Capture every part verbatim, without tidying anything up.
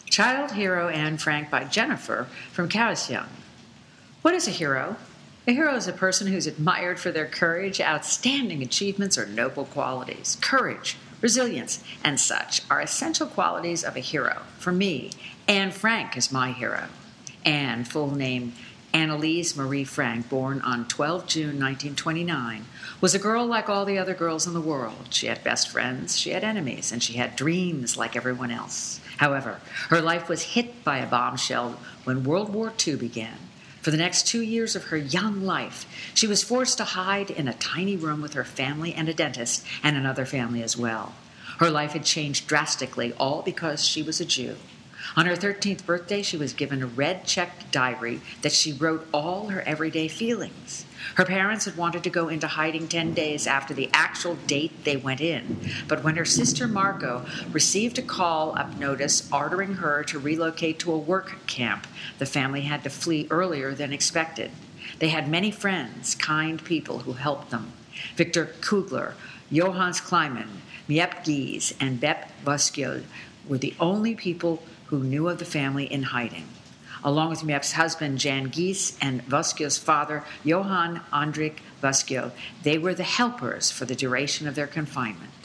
Child Hero Anne Frank by Jennifer from Kaohsiung. What is a hero? A hero is a person who's admired for their courage, outstanding achievements, or noble qualities. Courage, resilience, and such are essential qualities of a hero. For me, Anne Frank is my hero. Anne, full name Annalise Marie Frank, born on the twelfth of June, nineteen twenty-nine, was a girl like all the other girls in the world. She had best friends, she had enemies, and she had dreams like everyone else. However, her life was hit by a bombshell when World War Two began. For the next two years of her young life, she was forced to hide in a tiny room with her family and a dentist, and another family as well. Her life had changed drastically, all because she was a Jew. On her thirteenth birthday, she was given a red-checked diary that she wrote all her everyday feelings. Her parents had wanted to go into hiding ten days after the actual date they went in, but when her sister Margot received a call-up notice ordering her to relocate to a work camp, the family had to flee earlier than expected. They had many friends, kind people who helped them. Victor Kugler, Johannes Kleiman, Miep Gies, and Bep Voskiel were the only people who knew of the family in hiding. Along with Miep's husband, Jan Gies, and Voskiel's father, Johann Andrik Voskiel, they were the helpers for the duration of their confinement.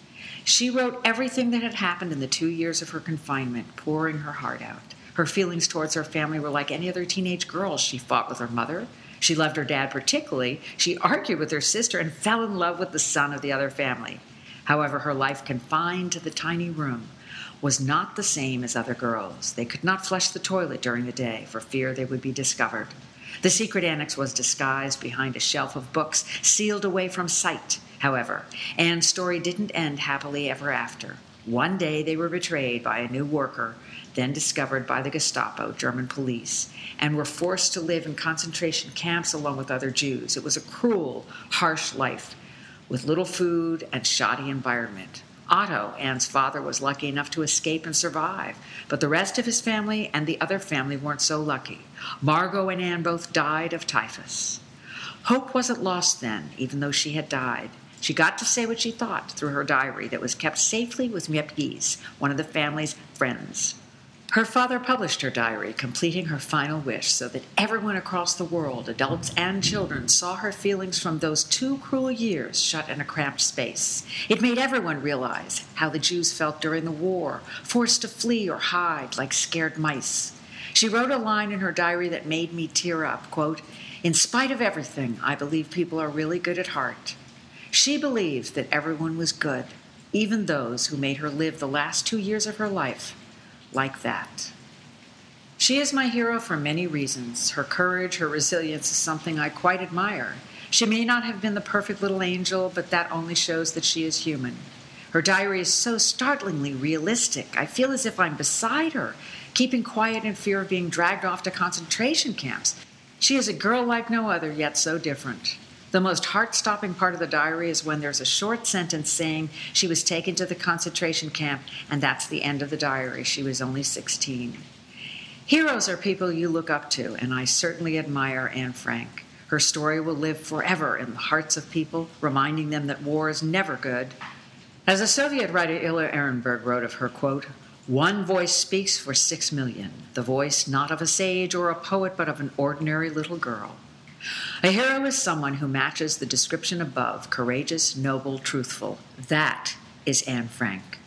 She wrote everything that had happened in the two years of her confinement, pouring her heart out. Her feelings towards her family were like any other teenage girl. She fought with her mother. She loved her dad particularly. She argued with her sister and fell in love with the son of the other family. However, her life confined to the tiny room was not the same as other girls. They could not flush the toilet during the day for fear they would be discovered. The secret annex was disguised behind a shelf of books, sealed away from sight. However, Anne's story didn't end happily ever after. One day they were betrayed by a new worker, then discovered by the Gestapo, German police, and were forced to live in concentration camps along with other Jews. It was a cruel, harsh life, with little food and shoddy environment. Otto, Anne's father, was lucky enough to escape and survive, but the rest of his family and the other family weren't so lucky. Margot and Anne both died of typhus. Hope wasn't lost then, even though she had died. She got to say what she thought through her diary that was kept safely with Miep Gies, one of the family's friends. Her father published her diary, completing her final wish so that everyone across the world, adults and children, saw her feelings from those two cruel years shut in a cramped space. It made everyone realize how the Jews felt during the war, forced to flee or hide like scared mice. She wrote a line in her diary that made me tear up, quote, "In spite of everything, I believe people are really good at heart." She believed that everyone was good, even those who made her live the last two years of her life like that. She is my hero for many reasons. Her courage, her resilience is something I quite admire. She may not have been the perfect little angel, but that only shows that she is human. Her diary is so startlingly realistic. I feel as if I'm beside her, keeping quiet in fear of being dragged off to concentration camps. She is a girl like no other, yet so different. The most heart-stopping part of the diary is when there's a short sentence saying she was taken to the concentration camp, and that's the end of the diary. She was only sixteen. Heroes are people you look up to, and I certainly admire Anne Frank. Her story will live forever in the hearts of people, reminding them that war is never good. As a Soviet writer, Ilya Ehrenberg wrote of her, quote, "One voice speaks for six million, the voice not of a sage or a poet, but of an ordinary little girl." A hero is someone who matches the description above: courageous, noble, truthful. That is Anne Frank.